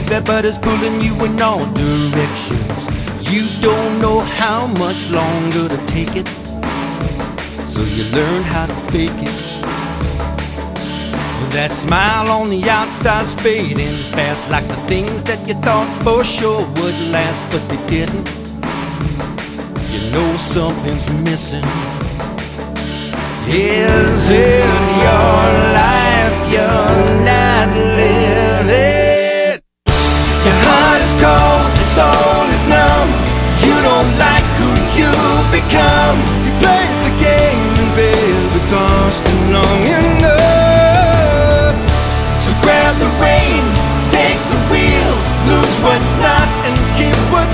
baby, but it's pulling you in all directions. You don't know how much longer to take it, so you learn how to fake it. That smile on the outside's fading fast, like the things that you thought for sure would last, but they didn't. You know something's missing. Is it your life you're not living? Your heart is cold, your soul is numb. You don't like who you've become. You played the game and bailed the constant long enough. So grab the reins, take the wheel, lose what's not and keep what's